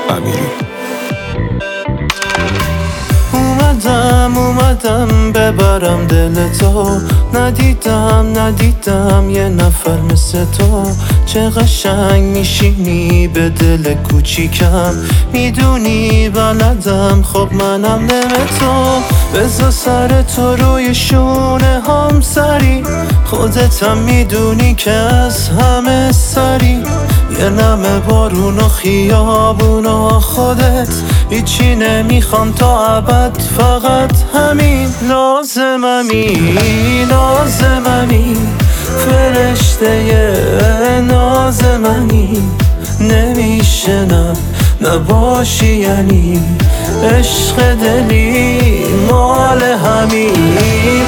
امیری. اومدم ببرم دل تو، ندیدم یه نفر مثل تو. چه قشنگ میشینی به دل کوچیکم، میدونی بلدم خب منم نم تو. بذار سر تو روی شونه هم سری، خودتم میدونی که از همه سری. یه نم بارون و خیابون و خودت، هیچی نمیخوام تا ابد، فقط همین. لازممی فرشته نازمنی، نمیشه نباشی یعنی عشق دلی مال همین.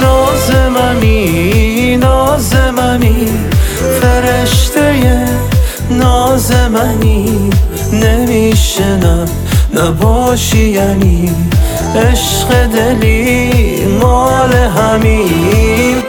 لازممی فرشته نازمنی، نمیشه نباشی یعنی عشق دلی مال همین.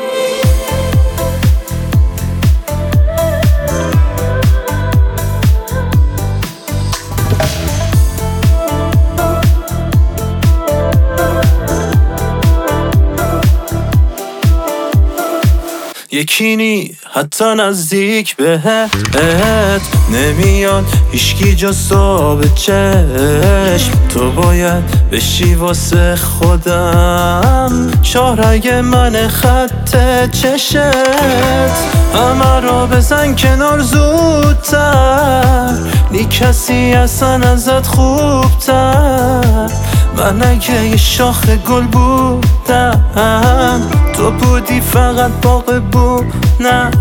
یکی نی حتی نزدیک بهت نمیاد هیشکی جز تو به چشم. تو باید بشی واسه خودم شاهرگ من خط چشت. همه رو بزن کنار زودتر، نی کسی اصلا ازت خوبتر. من اگه یه شاخ گل بودم، تو بودی فقط باغ بودم.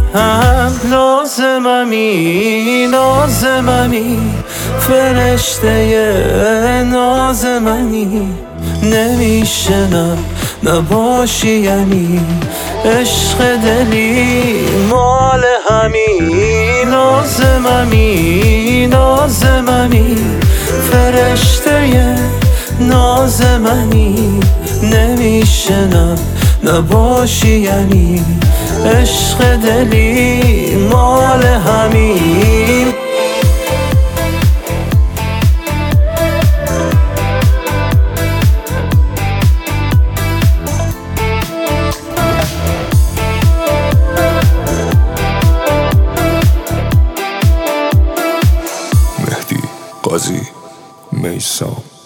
لازممی فرشته نازمنی، نمیشه نباشی یعنی عشق دلی مال همین. لازممی فرشته نازمنی، نمیشه نباشی یعنی عشق دلی مال همین. مهدی قاضی میثم.